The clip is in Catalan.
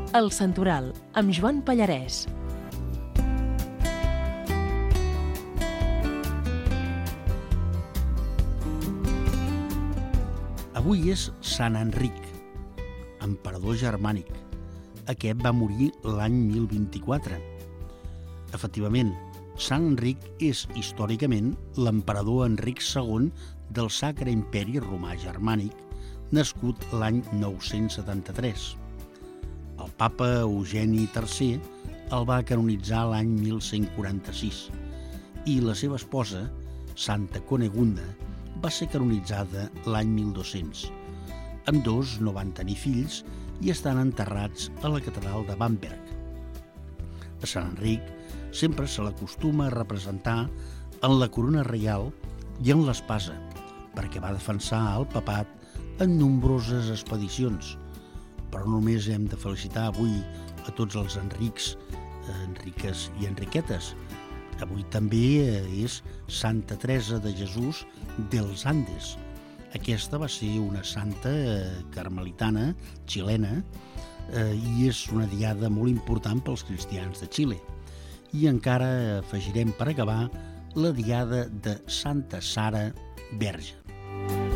El Santoral, amb Joan Pallarès. Avui és Sant Enric, emperador germànic. Aquest va morir l'any 1024. Efectivament, Sant Enric és històricament l'emperador Enric II del Sacre Imperi Romà Germànic, nascut l'any 973. El papa Eugeni III el va canonitzar l'any 1146 i la seva esposa, Santa Conegunda, va ser canonitzada l'any 1200. Ambdós no van tenir fills i estan enterrats a la catedral de Bamberg. A Sant Enric sempre se l'acostuma a representar en la corona reial i en l'espasa, perquè va defensar el papat en nombroses expedicions. Però no només hem de felicitar avui a tots els Enrics, Enriques i Enriquetes. Avui també és Santa Teresa de Jesús dels Andes. Aquesta va ser una santa carmelitana xilena i és una diada molt important pels cristians de Xile. I encara afegirem per acabar la diada de Santa Sara Verge.